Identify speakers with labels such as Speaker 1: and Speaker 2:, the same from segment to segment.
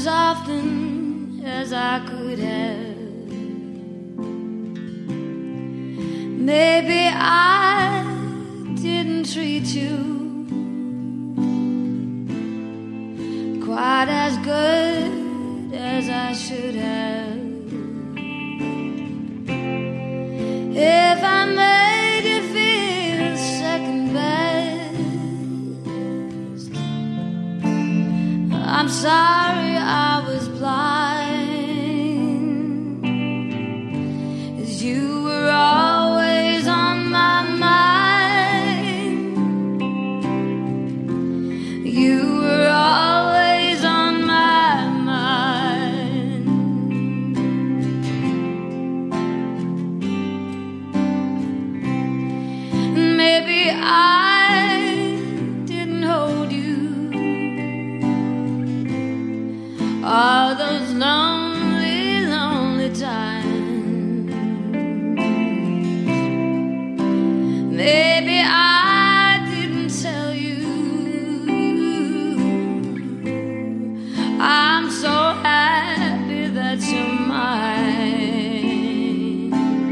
Speaker 1: as often as I could have. Maybe I didn't treat you quite as good as I should have. If I made you feel second best, I'm sorry I was blind, 'cause you were always on my mind. You were always on my mind. Maybe I didn't hold you all those lonely, lonely times. Maybe I didn't tell you I'm so happy that you're mine.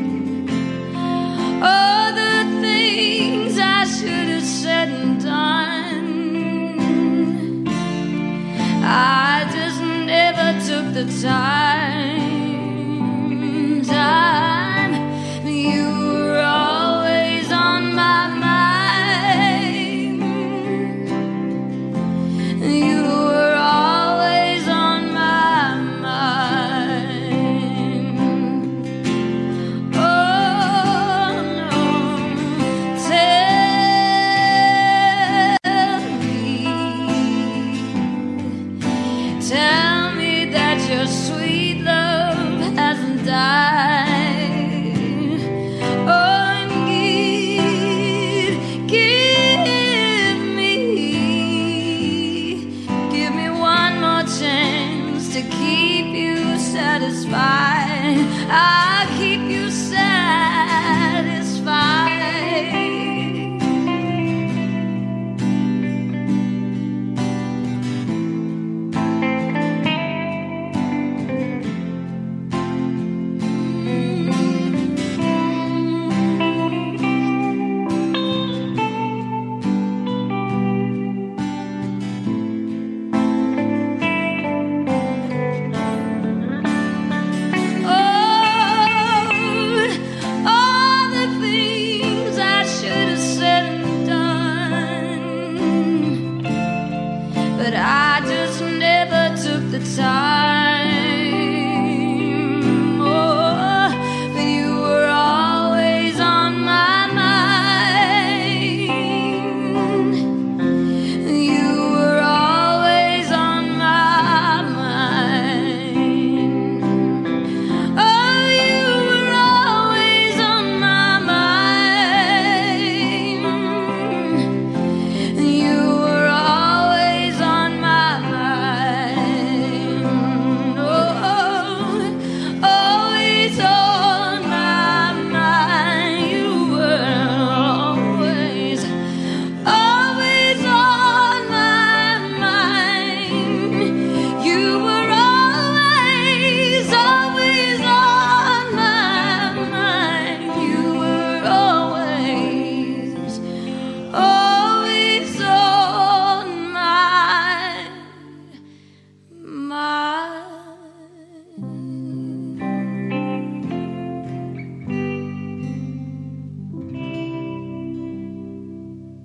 Speaker 1: Oh, the things I should have said and done, I just never took the time.